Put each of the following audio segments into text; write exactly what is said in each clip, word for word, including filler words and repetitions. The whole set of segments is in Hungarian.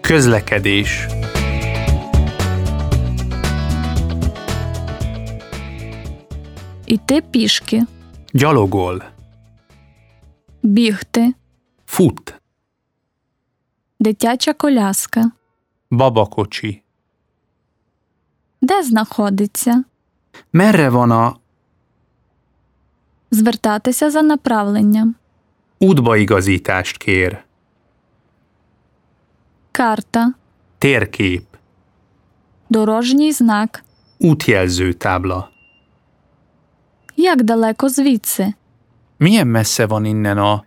Közlekedés. Іти пішки. Gyalogol. Бігти. Fut. Дитяча коляска. Babakocsi. Де знаходиться? Merre van a Звертатися за направленням. útbaigazítást kér? Карта. Térkép. Дорожній знак. Útjelzőtábla. Як далеко звідси? Milyen messze van innen a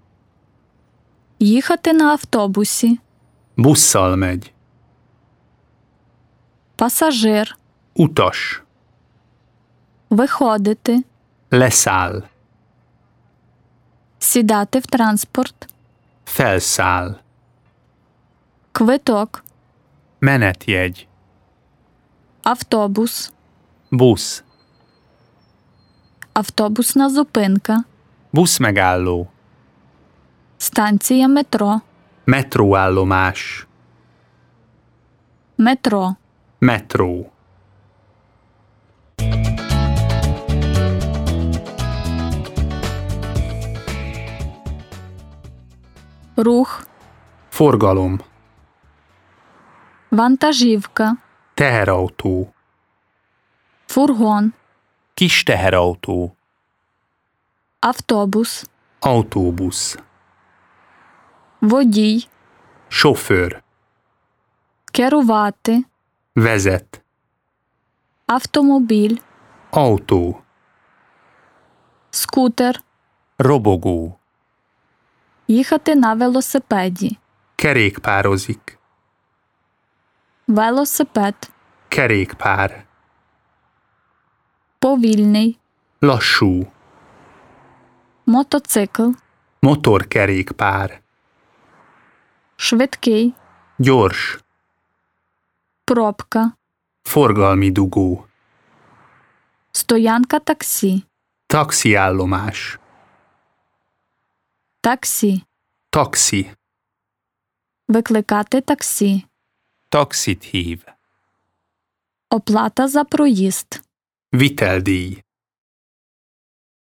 Їхати на автобусі. busszal megy? Пасажир. Utas. Виходити. Leszáll. Сідати в транспорт. Felszáll. Квиток. Menetjegy. Автобус. Busz. Автобусна зупинка. Buszmegálló. Станція метро. Metróállomás. Метро. Metró. Рух. Forgalom. Вантажівка. Teherautó. Фургон. Kis teherautó. Автобус. Autóbusz. Водій. Sofőr. Керувати. Vezet. Автомобіль. Autó. Скутер. Robogó. Їхати на велосипеді. Kerékpározik. Велосипед. Kerékpár. Повільний. Lassú. Мотоцикл. Motorkerékpár. Швидкий. Gyors. Пробка. Forgalmi dugó. Стоянка таксі. Taxiállomás. Таксі. Taxi. Викликати таксі. Taxit hív. Оплата за проїзд. Viteldíj.